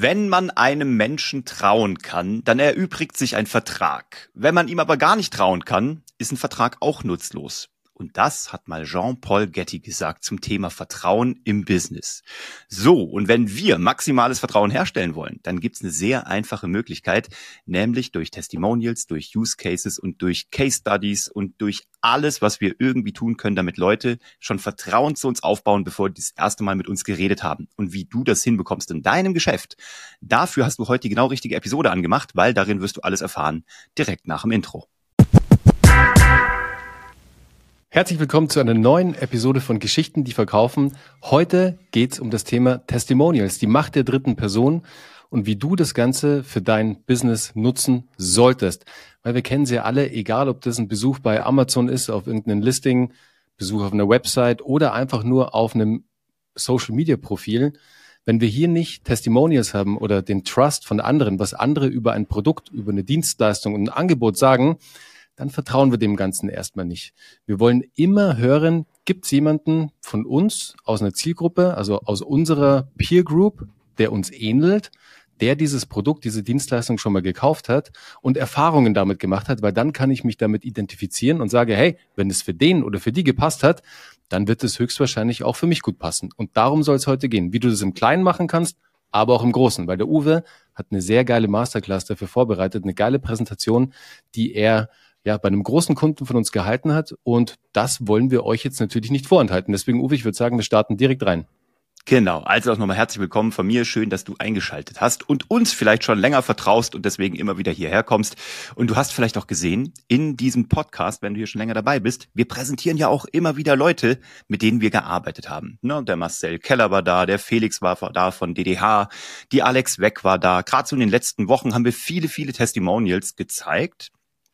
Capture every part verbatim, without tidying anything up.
Wenn man einem Menschen trauen kann, dann erübrigt sich ein Vertrag. Wenn man ihm aber gar nicht trauen kann, ist ein Vertrag auch nutzlos. Und das hat mal Jean-Paul Getty gesagt zum Thema Vertrauen im Business. So, und wenn wir maximales Vertrauen herstellen wollen, dann gibt's eine sehr einfache Möglichkeit, nämlich durch Testimonials, durch Use Cases und durch Case Studies und durch alles, was wir irgendwie tun können, damit Leute schon Vertrauen zu uns aufbauen, bevor die das erste Mal mit uns geredet haben. Und wie du das hinbekommst in deinem Geschäft, dafür hast du heute die genau richtige Episode angemacht, weil darin wirst du alles erfahren, direkt nach dem Intro. Herzlich willkommen zu einer neuen Episode von Geschichten, die verkaufen. Heute geht's um das Thema Testimonials, die Macht der dritten Person und wie du das Ganze für dein Business nutzen solltest. Weil wir kennen sie ja alle, egal ob das ein Besuch bei Amazon ist, auf irgendeinem Listing, Besuch auf einer Website oder einfach nur auf einem Social-Media-Profil. Wenn wir hier nicht Testimonials haben oder den Trust von anderen, was andere über ein Produkt, über eine Dienstleistung und ein Angebot sagen, dann vertrauen wir dem Ganzen erstmal nicht. Wir wollen immer hören, gibt es jemanden von uns aus einer Zielgruppe, also aus unserer Peer Group, der uns ähnelt, der dieses Produkt, diese Dienstleistung schon mal gekauft hat und Erfahrungen damit gemacht hat, weil dann kann ich mich damit identifizieren und sage, hey, wenn es für den oder für die gepasst hat, dann wird es höchstwahrscheinlich auch für mich gut passen. Und darum soll es heute gehen, wie du das im Kleinen machen kannst, aber auch im Großen, weil der Uwe hat eine sehr geile Masterclass dafür vorbereitet, eine geile Präsentation, die er ja bei einem großen Kunden von uns gehalten hat, und das wollen wir euch jetzt natürlich nicht vorenthalten. Deswegen, Uwe, ich würde sagen, wir starten direkt rein. Genau, also auch nochmal herzlich willkommen von mir. Schön, dass du eingeschaltet hast und uns vielleicht schon länger vertraust und deswegen immer wieder hierher kommst. Und du hast vielleicht auch gesehen, in diesem Podcast, wenn du hier schon länger dabei bist, wir präsentieren ja auch immer wieder Leute, mit denen wir gearbeitet haben. Ne, der Marcel Keller war da, der Felix war da von D D H, die Alex Weck war da. Gerade so in den letzten Wochen haben wir viele, viele Testimonials gezeigt.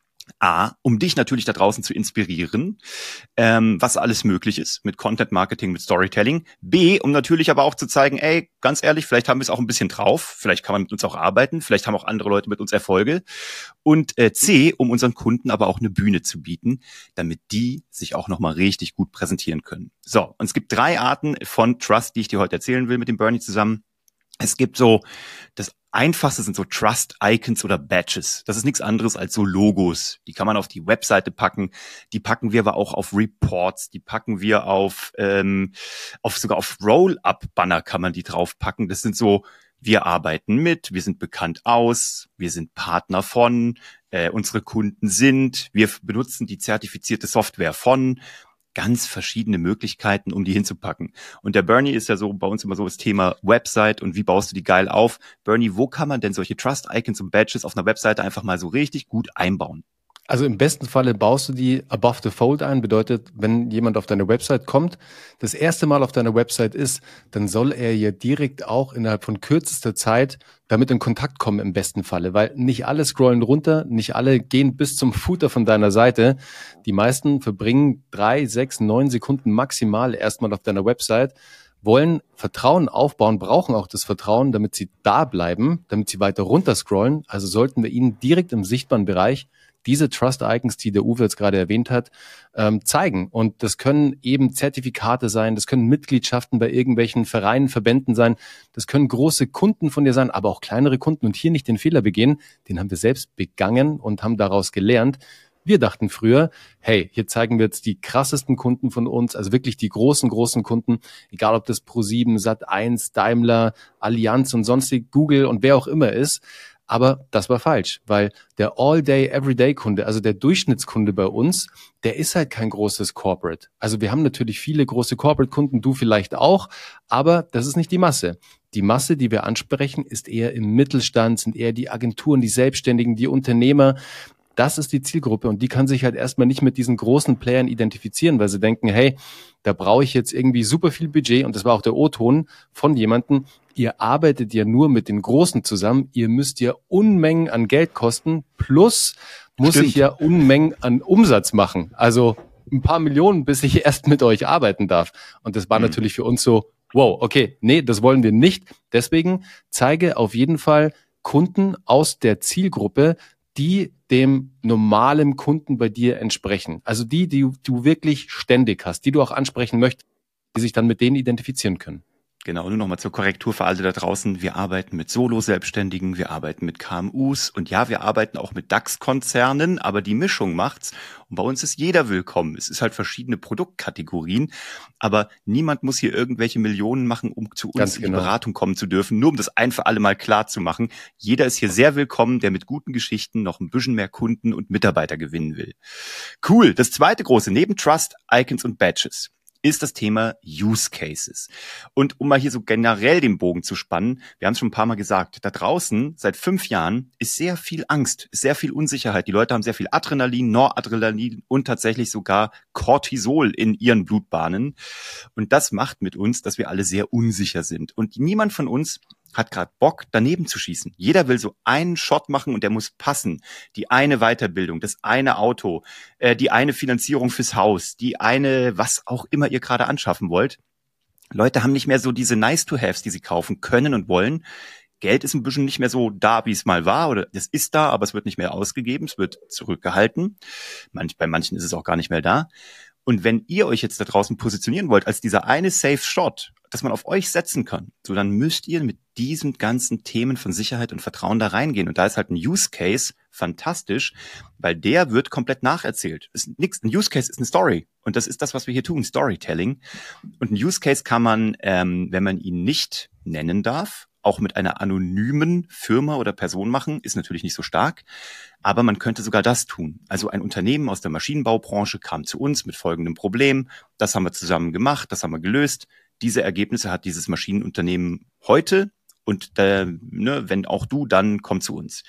A, um dich natürlich da draußen zu inspirieren, ähm, was alles möglich ist mit Content Marketing, mit Storytelling. B, um natürlich aber auch zu zeigen, ey, ganz ehrlich, vielleicht haben wir es auch ein bisschen drauf, vielleicht kann man mit uns auch arbeiten, vielleicht haben auch andere Leute mit uns Erfolge. Und äh, C, um unseren Kunden aber auch eine Bühne zu bieten, damit die sich auch nochmal richtig gut präsentieren können. So, und es gibt drei Arten von Trust, die ich dir heute erzählen will mit dem Bernie zusammen. Es gibt so, das Einfachste sind so Trust-Icons oder Badges. Das ist nichts anderes als so Logos. Die kann man auf die Webseite packen. Die packen wir aber auch auf Reports. Die packen wir auf, ähm, auf sogar auf Roll-Up-Banner kann man die draufpacken. Das sind so, wir arbeiten mit, wir sind bekannt aus, wir sind Partner von, äh, unsere Kunden sind, wir benutzen die zertifizierte Software von. Ganz verschiedene Möglichkeiten, um die hinzupacken. Und der Bernie ist ja so bei uns immer so das Thema Website und wie baust du die geil auf. Bernie, wo kann man denn solche Trust-Icons und Badges auf einer Webseite einfach mal so richtig gut einbauen? Also im besten Falle baust du die above the fold ein, bedeutet, wenn jemand auf deine Website kommt, das erste Mal auf deiner Website ist, dann soll er ja direkt auch innerhalb von kürzester Zeit damit in Kontakt kommen im besten Falle, weil nicht alle scrollen runter, nicht alle gehen bis zum Footer von deiner Seite. Die meisten verbringen drei, sechs, neun Sekunden maximal erstmal auf deiner Website, wollen Vertrauen aufbauen, brauchen auch das Vertrauen, damit sie da bleiben, damit sie weiter runter scrollen. Also sollten wir ihnen direkt im sichtbaren Bereich diese Trust-Icons, die der Uwe jetzt gerade erwähnt hat, ähm, zeigen. Und das können eben Zertifikate sein, das können Mitgliedschaften bei irgendwelchen Vereinen, Verbänden sein, das können große Kunden von dir sein, aber auch kleinere Kunden, und hier nicht den Fehler begehen, den haben wir selbst begangen und haben daraus gelernt. Wir dachten früher, hey, hier zeigen wir jetzt die krassesten Kunden von uns, also wirklich die großen, großen Kunden, egal ob das ProSieben, Sat eins, Daimler, Allianz und sonstig, Google und wer auch immer ist. Aber das war falsch, weil der All-Day-Everyday-Kunde, also der Durchschnittskunde bei uns, der ist halt kein großes Corporate. Also wir haben natürlich viele große Corporate-Kunden, du vielleicht auch, aber das ist nicht die Masse. Die Masse, die wir ansprechen, ist eher im Mittelstand, sind eher die Agenturen, die Selbstständigen, die Unternehmer. Das ist die Zielgruppe, und die kann sich halt erstmal nicht mit diesen großen Playern identifizieren, weil sie denken, hey, da brauche ich jetzt irgendwie super viel Budget, und das war auch der O-Ton von jemandem, ihr arbeitet ja nur mit den Großen zusammen, ihr müsst ja Unmengen an Geld kosten, plus muss Stimmt. ich ja Unmengen an Umsatz machen, also ein paar Millionen, bis ich erst mit euch arbeiten darf. Und das war mhm. natürlich für uns so, wow, okay, nee, das wollen wir nicht. Deswegen zeige auf jeden Fall Kunden aus der Zielgruppe, die dem normalen Kunden bei dir entsprechen. Also die, die du wirklich ständig hast, die du auch ansprechen möchtest, die sich dann mit denen identifizieren können. Genau, nur nochmal zur Korrektur für alle da draußen. Wir arbeiten mit Solo-Selbstständigen, wir arbeiten mit K M Us und ja, wir arbeiten auch mit DAX-Konzernen, aber die Mischung macht's. Und bei uns ist jeder willkommen. Es ist halt verschiedene Produktkategorien, aber niemand muss hier irgendwelche Millionen machen, um zu uns Ganz in die genau. Beratung kommen zu dürfen, nur um das ein für alle Mal klar zu machen. Jeder ist hier sehr willkommen, der mit guten Geschichten noch ein bisschen mehr Kunden und Mitarbeiter gewinnen will. Cool. Das zweite große, neben Trust, Icons und Badges, ist das Thema Use Cases. Und um mal hier so generell den Bogen zu spannen, wir haben es schon ein paar Mal gesagt, da draußen seit fünf Jahren ist sehr viel Angst, ist sehr viel Unsicherheit. Die Leute haben sehr viel Adrenalin, Noradrenalin und tatsächlich sogar Cortisol in ihren Blutbahnen. Und das macht mit uns, dass wir alle sehr unsicher sind. Und niemand von uns hat gerade Bock, daneben zu schießen. Jeder will so einen Shot machen und der muss passen. Die eine Weiterbildung, das eine Auto, äh, die eine Finanzierung fürs Haus, die eine, was auch immer ihr gerade anschaffen wollt. Leute haben nicht mehr so diese Nice-to-Haves, die sie kaufen können und wollen. Geld ist ein bisschen nicht mehr so da, wie es mal war, oder es ist da, aber es wird nicht mehr ausgegeben, es wird zurückgehalten. Manch, bei manchen ist es auch gar nicht mehr da. Und wenn ihr euch jetzt da draußen positionieren wollt als dieser eine Safe Shot, dass man auf euch setzen kann, so dann müsst ihr mit diesen ganzen Themen von Sicherheit und Vertrauen da reingehen. Und da ist halt ein Use Case fantastisch, weil der wird komplett nacherzählt. Ist nix, ein Use Case ist eine Story. Und das ist das, was wir hier tun, Storytelling. Und ein Use Case kann man, ähm, wenn man ihn nicht nennen darf, auch mit einer anonymen Firma oder Person machen, ist natürlich nicht so stark. Aber man könnte sogar das tun. Also ein Unternehmen aus der Maschinenbaubranche kam zu uns mit folgendem Problem. Das haben wir zusammen gemacht, das haben wir gelöst. Diese Ergebnisse hat dieses Maschinenunternehmen heute. Und äh, ne, wenn auch du, dann komm zu uns.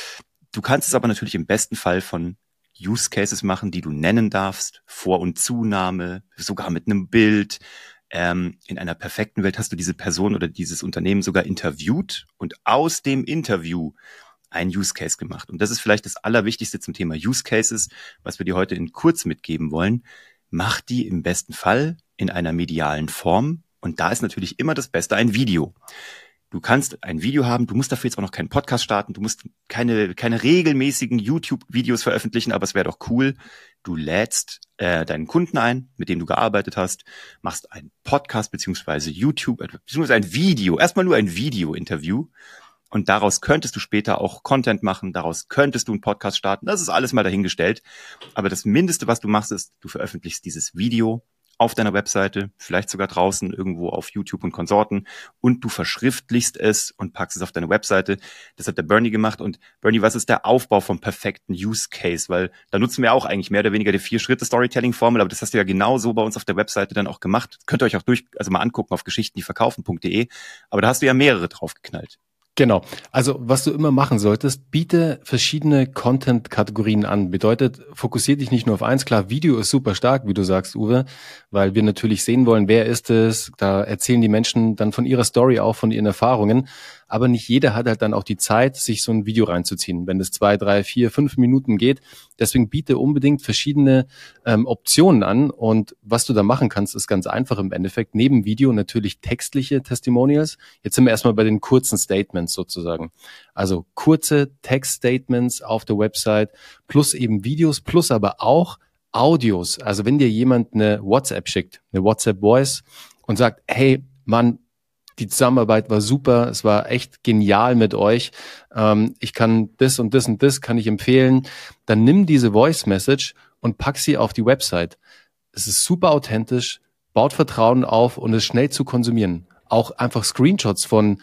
Du kannst es aber natürlich im besten Fall von Use Cases machen, die du nennen darfst. Vor- und Zunahme, sogar mit einem Bild. Ähm, in einer perfekten Welt hast du diese Person oder dieses Unternehmen sogar interviewt und aus dem Interview ein Use Case gemacht. Und das ist vielleicht das Allerwichtigste zum Thema Use Cases, was wir dir heute in kurz mitgeben wollen. Mach die im besten Fall in einer medialen Form. Und da ist natürlich immer das Beste ein Video. Du kannst ein Video haben, du musst dafür jetzt auch noch keinen Podcast starten, du musst keine keine regelmäßigen YouTube-Videos veröffentlichen, aber es wäre doch cool, du lädst äh, deinen Kunden ein, mit dem du gearbeitet hast, machst einen Podcast beziehungsweise YouTube, beziehungsweise ein Video, erstmal nur ein Video-Interview und daraus könntest du später auch Content machen, daraus könntest du einen Podcast starten, das ist alles mal dahingestellt, aber das Mindeste, was du machst, ist, du veröffentlichst dieses Video auf deiner Webseite, vielleicht sogar draußen irgendwo auf YouTube und Konsorten und du verschriftlichst es und packst es auf deine Webseite. Das hat der Bernie gemacht. Und Bernie, was ist der Aufbau vom perfekten Use Case? Weil da nutzen wir auch eigentlich mehr oder weniger die Vier-Schritte-Storytelling-Formel, aber das hast du ja genau so bei uns auf der Webseite dann auch gemacht. Könnt ihr euch auch durch, also mal angucken auf geschichten die verkaufen punkt de, aber da hast du ja mehrere draufgeknallt. Genau. Also was du immer machen solltest, biete verschiedene Content-Kategorien an. Bedeutet, fokussier dich nicht nur auf eins. Klar, Video ist super stark, wie du sagst, Uwe, weil wir natürlich sehen wollen, wer ist es. Da erzählen die Menschen dann von ihrer Story auch, von ihren Erfahrungen. Aber nicht jeder hat halt dann auch die Zeit, sich so ein Video reinzuziehen, wenn es zwei, drei, vier, fünf Minuten geht. Deswegen biete unbedingt verschiedene ähm, Optionen an. Und was du da machen kannst, ist ganz einfach im Endeffekt. Neben Video natürlich textliche Testimonials. Jetzt sind wir erstmal bei den kurzen Statements sozusagen. Also kurze Text-Statements auf der Website plus eben Videos, plus aber auch Audios. Also wenn dir jemand eine WhatsApp schickt, eine WhatsApp-Voice und sagt, hey, Mann, die Zusammenarbeit war super, es war echt genial mit euch. Ähm, ich kann das und das und das kann ich empfehlen. Dann nimm diese Voice Message und pack sie auf die Website. Es ist super authentisch, baut Vertrauen auf und ist schnell zu konsumieren. Auch einfach Screenshots von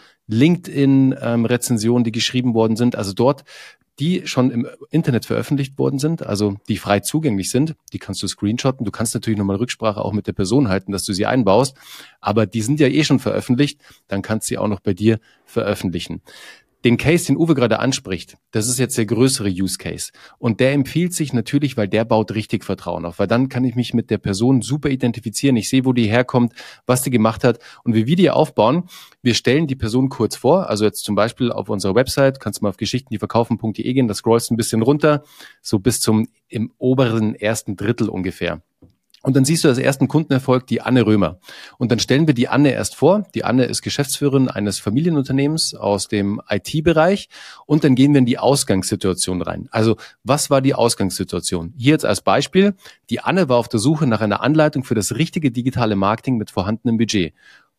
LinkedIn-Rezensionen, ähm, die geschrieben worden sind. Also dort, die schon im Internet veröffentlicht worden sind, also die frei zugänglich sind, die kannst du screenshotten. Du kannst natürlich nochmal Rücksprache auch mit der Person halten, dass du sie einbaust, aber die sind ja eh schon veröffentlicht, dann kannst du sie auch noch bei dir veröffentlichen. Den Case, den Uwe gerade anspricht, das ist jetzt der größere Use Case. Und der empfiehlt sich natürlich, weil der baut richtig Vertrauen auf. Weil dann kann ich mich mit der Person super identifizieren. Ich sehe, wo die herkommt, was die gemacht hat. Und wie wir die aufbauen, wir stellen die Person kurz vor. Also jetzt zum Beispiel auf unserer Website, kannst du mal auf geschichten die verkaufen punkt de gehen, da scrollst du ein bisschen runter, so bis zum im oberen ersten Drittel ungefähr. Und dann siehst du als ersten Kundenerfolg die Anne Römer. Und dann stellen wir die Anne erst vor. Die Anne ist Geschäftsführerin eines Familienunternehmens aus dem I T-Bereich. Und dann gehen wir in die Ausgangssituation rein. Also, was war die Ausgangssituation? Hier jetzt als Beispiel. Die Anne war auf der Suche nach einer Anleitung für das richtige digitale Marketing mit vorhandenem Budget.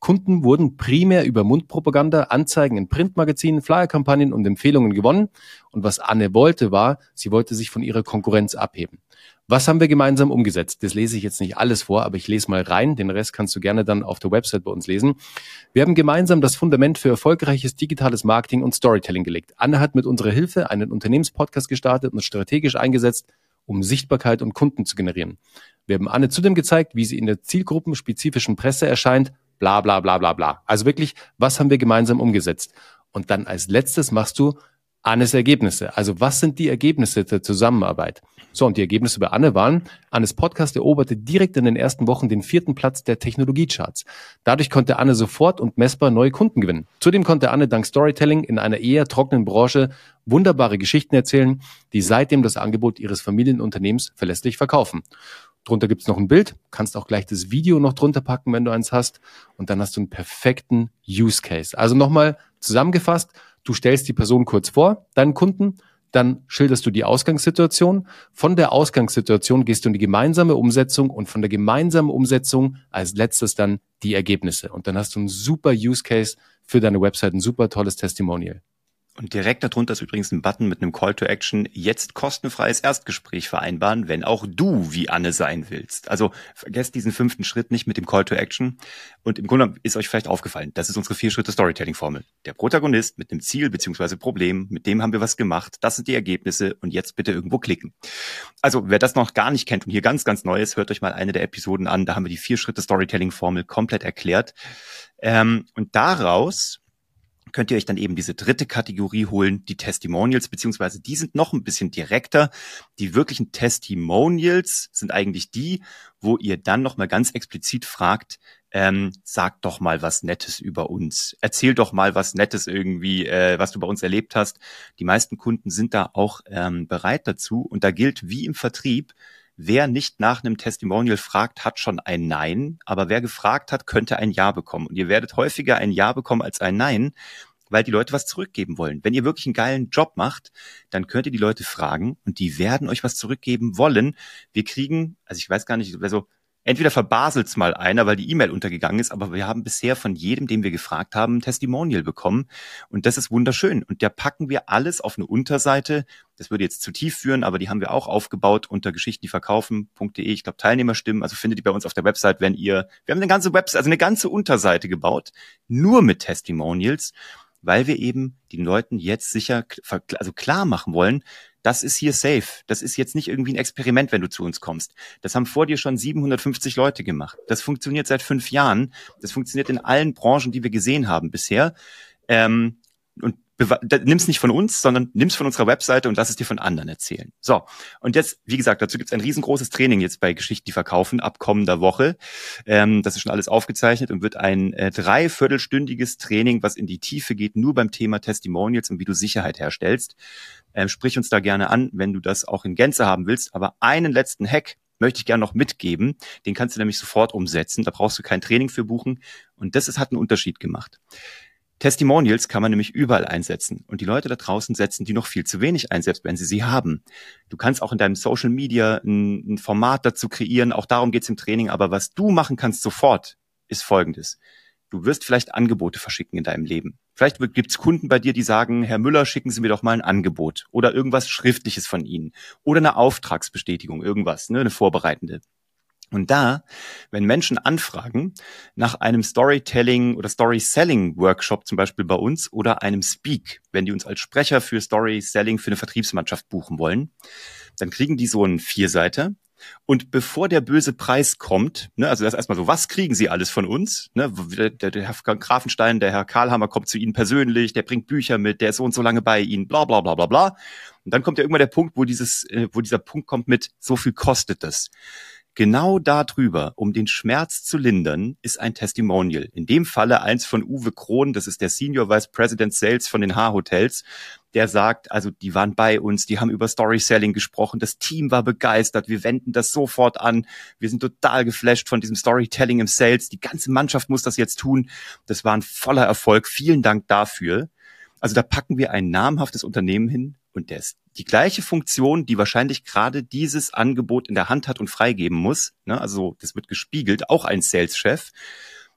Kunden wurden primär über Mundpropaganda, Anzeigen in Printmagazinen, Flyerkampagnen und Empfehlungen gewonnen. Und was Anne wollte, war, sie wollte sich von ihrer Konkurrenz abheben. Was haben wir gemeinsam umgesetzt? Das lese ich jetzt nicht alles vor, aber ich lese mal rein. Den Rest kannst du gerne dann auf der Website bei uns lesen. Wir haben gemeinsam das Fundament für erfolgreiches digitales Marketing und Storytelling gelegt. Anne hat mit unserer Hilfe einen Unternehmenspodcast gestartet und strategisch eingesetzt, um Sichtbarkeit und Kunden zu generieren. Wir haben Anne zudem gezeigt, wie sie in der zielgruppenspezifischen Presse erscheint, bla bla bla bla bla. Also wirklich, was haben wir gemeinsam umgesetzt? Und dann als letztes machst du Annes Ergebnisse. Also was sind die Ergebnisse der Zusammenarbeit? So, und die Ergebnisse bei Anne waren, Annes Podcast eroberte direkt in den ersten Wochen den vierten Platz der Technologiecharts. Dadurch konnte Anne sofort und messbar neue Kunden gewinnen. Zudem konnte Anne dank Storytelling in einer eher trockenen Branche wunderbare Geschichten erzählen, die seitdem das Angebot ihres Familienunternehmens verlässlich verkaufen. Drunter gibt's noch ein Bild, kannst auch gleich das Video noch drunter packen, wenn du eins hast. Und dann hast du einen perfekten Use Case. Also nochmal zusammengefasst, du stellst die Person kurz vor, deinen Kunden, dann schilderst du die Ausgangssituation. Von der Ausgangssituation gehst du in die gemeinsame Umsetzung und von der gemeinsamen Umsetzung als letztes dann die Ergebnisse. Und dann hast du einen super Use Case für deine Website, ein super tolles Testimonial. Und direkt darunter ist übrigens ein Button mit einem Call to Action, jetzt kostenfreies Erstgespräch vereinbaren, wenn auch du wie Anne sein willst. Also vergesst diesen fünften Schritt nicht mit dem Call to Action. Und im Grunde ist euch vielleicht aufgefallen, das ist unsere Vier-Schritte-Storytelling-Formel. Der Protagonist mit einem Ziel bzw. Problem, mit dem haben wir was gemacht, das sind die Ergebnisse und jetzt bitte irgendwo klicken. Also wer das noch gar nicht kennt und hier ganz, ganz neu ist, hört euch mal eine der Episoden an, da haben wir die Vier-Schritte-Storytelling-Formel komplett erklärt. Ähm, und daraus könnt ihr euch dann eben diese dritte Kategorie holen, die Testimonials, beziehungsweise die sind noch ein bisschen direkter. Die wirklichen Testimonials sind eigentlich die, wo ihr dann nochmal ganz explizit fragt, ähm, sag doch mal was Nettes über uns. Erzähl doch mal was Nettes irgendwie, äh, was du bei uns erlebt hast. Die meisten Kunden sind da auch ähm, bereit dazu und da gilt wie im Vertrieb, wer nicht nach einem Testimonial fragt, hat schon ein Nein, aber wer gefragt hat, könnte ein Ja bekommen. Und ihr werdet häufiger ein Ja bekommen als ein Nein, weil die Leute was zurückgeben wollen. Wenn ihr wirklich einen geilen Job macht, dann könnt ihr die Leute fragen und die werden euch was zurückgeben wollen. Wir kriegen, also ich weiß gar nicht, also entweder verbaselt's mal einer, weil die E-Mail untergegangen ist, aber wir haben bisher von jedem, den wir gefragt haben, ein Testimonial bekommen und das ist wunderschön. Und da packen wir alles auf eine Unterseite. Das würde jetzt zu tief führen, aber die haben wir auch aufgebaut unter geschichten die verkaufen punkt de. Ich glaube, Teilnehmerstimmen, also findet ihr bei uns auf der Website, wenn ihr, wir haben eine ganze Website, also eine ganze Unterseite gebaut, nur mit Testimonials, weil wir eben den Leuten jetzt sicher, also klar machen wollen, das ist hier safe. Das ist jetzt nicht irgendwie ein Experiment, wenn du zu uns kommst. Das haben vor dir schon siebenhundertfünfzig Leute gemacht. Das funktioniert seit fünf Jahren. Das funktioniert in allen Branchen, die wir gesehen haben bisher. Ähm, und nimm's nicht von uns, sondern nimm's von unserer Webseite und lass es dir von anderen erzählen. So, und jetzt, wie gesagt, dazu gibt's ein riesengroßes Training jetzt bei Geschichten, die verkaufen, ab kommender Woche. Ähm, das ist schon alles aufgezeichnet und wird ein äh, dreiviertelstündiges Training, was in die Tiefe geht, nur beim Thema Testimonials und wie du Sicherheit herstellst. Ähm, sprich uns da gerne an, wenn du das auch in Gänze haben willst. Aber einen letzten Hack möchte ich gerne noch mitgeben. Den kannst du nämlich sofort umsetzen. Da brauchst du kein Training für buchen. Und das ist, hat einen Unterschied gemacht. Testimonials kann man nämlich überall einsetzen. Und die Leute da draußen setzen die noch viel zu wenig ein, selbst wenn sie sie haben. Du kannst auch in deinem Social Media ein, ein Format dazu kreieren. Auch darum geht's im Training. Aber was du machen kannst sofort, ist Folgendes. Du wirst vielleicht Angebote verschicken in deinem Leben. Vielleicht gibt's Kunden bei dir, die sagen, Herr Müller, schicken Sie mir doch mal ein Angebot. Oder irgendwas Schriftliches von Ihnen. Oder eine Auftragsbestätigung, irgendwas, ne, eine vorbereitende. Und da, wenn Menschen anfragen nach einem Storytelling oder Story-Selling-Workshop zum Beispiel bei uns oder einem Speak, wenn die uns als Sprecher für Story-Selling für eine Vertriebsmannschaft buchen wollen, dann kriegen die so einen Vierseiter. Und bevor der böse Preis kommt, ne, also das ist erstmal so, was kriegen Sie alles von uns? Ne, der, der, der Herr Grafenstein, der Herr Karlhammer kommt zu Ihnen persönlich, der bringt Bücher mit, der ist so und so lange bei Ihnen, bla bla bla bla bla. Und dann kommt ja irgendwann der Punkt, wo dieses, wo dieser Punkt kommt mit, so viel kostet das. Genau darüber, um den Schmerz zu lindern, ist ein Testimonial. In dem Falle eins von Uwe Krohn, das ist der Senior Vice President Sales von den H-Hotels, der sagt, also die waren bei uns, die haben über Story-Selling gesprochen, das Team war begeistert, wir wenden das sofort an, wir sind total geflasht von diesem Storytelling im Sales, die ganze Mannschaft muss das jetzt tun, das war ein voller Erfolg, vielen Dank dafür. Also da packen wir ein namhaftes Unternehmen hin und der ist die gleiche Funktion, die wahrscheinlich gerade dieses Angebot in der Hand hat und freigeben muss, ne? Also das wird gespiegelt, auch ein Sales-Chef.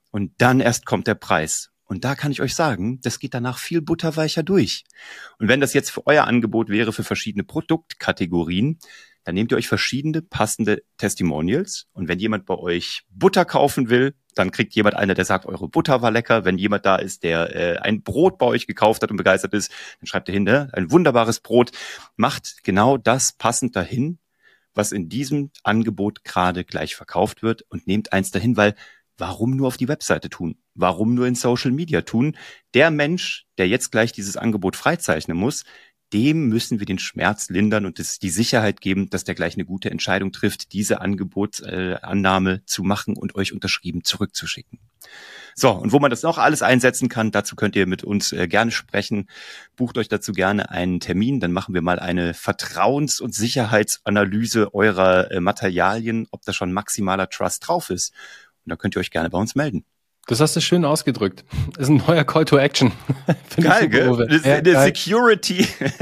Und dann erst kommt der Preis. Und da kann ich euch sagen, das geht danach viel butterweicher durch. Und wenn das jetzt für euer Angebot wäre für verschiedene Produktkategorien, dann nehmt ihr euch verschiedene passende Testimonials. Und wenn jemand bei euch Butter kaufen will, dann kriegt jemand einer, der sagt, eure Butter war lecker. Wenn jemand da ist, der äh, ein Brot bei euch gekauft hat und begeistert ist, dann schreibt ihr hinter, ein wunderbares Brot. Macht genau das passend dahin, was in diesem Angebot gerade gleich verkauft wird, und nehmt eins dahin, weil warum nur auf die Webseite tun? Warum nur in Social Media tun? Der Mensch, der jetzt gleich dieses Angebot freizeichnen muss, dem müssen wir den Schmerz lindern und das, die Sicherheit geben, dass der gleich eine gute Entscheidung trifft, diese Angebotsannahme äh, zu machen und euch unterschrieben zurückzuschicken. So, und wo man das noch alles einsetzen kann, dazu könnt ihr mit uns äh, gerne sprechen. Bucht euch dazu gerne einen Termin, dann machen wir mal eine Vertrauens- und Sicherheitsanalyse eurer äh, Materialien, ob da schon maximaler Trust drauf ist. Und da könnt ihr euch gerne bei uns melden. Das hast du schön ausgedrückt. Das ist ein neuer Call to Action. Geil, gell? Das ist ja, eine geil. Security,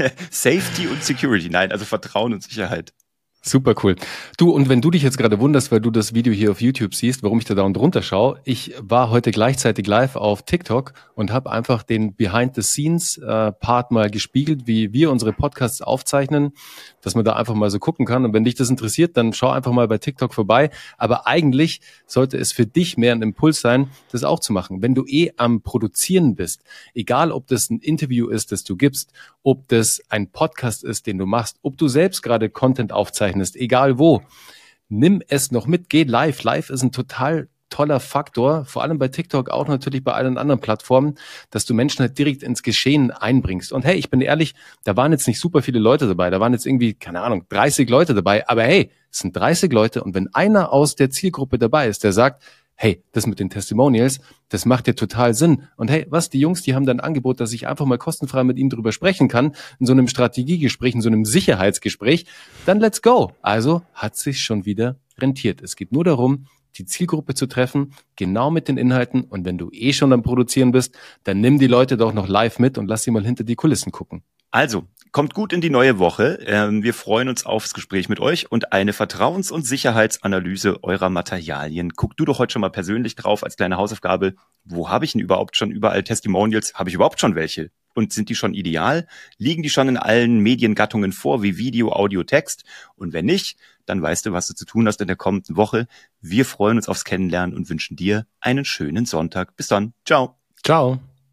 Safety und Security. Nein, also Vertrauen und Sicherheit. Super cool. Du, und wenn du dich jetzt gerade wunderst, weil du das Video hier auf YouTube siehst, warum ich da dauernd runter schaue, ich war heute gleichzeitig live auf TikTok und habe einfach den Behind-the-Scenes-Part mal gespiegelt, wie wir unsere Podcasts aufzeichnen, dass man da einfach mal so gucken kann. Und wenn dich das interessiert, dann schau einfach mal bei TikTok vorbei. Aber eigentlich sollte es für dich mehr ein Impuls sein, das auch zu machen. Wenn du eh am Produzieren bist, egal ob das ein Interview ist, das du gibst, ob das ein Podcast ist, den du machst, ob du selbst gerade Content aufzeichnest, egal wo, nimm es noch mit, geh live. Live ist ein total toller Faktor, vor allem bei TikTok, auch natürlich bei allen anderen Plattformen, dass du Menschen halt direkt ins Geschehen einbringst. Und hey, ich bin ehrlich, da waren jetzt nicht super viele Leute dabei, da waren jetzt irgendwie, keine Ahnung, dreißig Leute dabei, aber hey, es sind dreißig Leute, und wenn einer aus der Zielgruppe dabei ist, der sagt, hey, das mit den Testimonials, das macht ja total Sinn. Und hey, was, die Jungs, die haben dann ein Angebot, dass ich einfach mal kostenfrei mit ihnen drüber sprechen kann, in so einem Strategiegespräch, in so einem Sicherheitsgespräch, dann let's go. Also hat sich schon wieder rentiert. Es geht nur darum, die Zielgruppe zu treffen, genau mit den Inhalten. Und wenn du eh schon am Produzieren bist, dann nimm die Leute doch noch live mit und lass sie mal hinter die Kulissen gucken. Also, kommt gut in die neue Woche. Wir freuen uns aufs Gespräch mit euch und eine Vertrauens- und Sicherheitsanalyse eurer Materialien. Guck du doch heute schon mal persönlich drauf als kleine Hausaufgabe. Wo habe ich denn überhaupt schon überall Testimonials? Habe ich überhaupt schon welche? Und sind die schon ideal? Liegen die schon in allen Mediengattungen vor, wie Video, Audio, Text? Und wenn nicht, dann weißt du, was du zu tun hast in der kommenden Woche. Wir freuen uns aufs Kennenlernen und wünschen dir einen schönen Sonntag. Bis dann. Ciao. Ciao.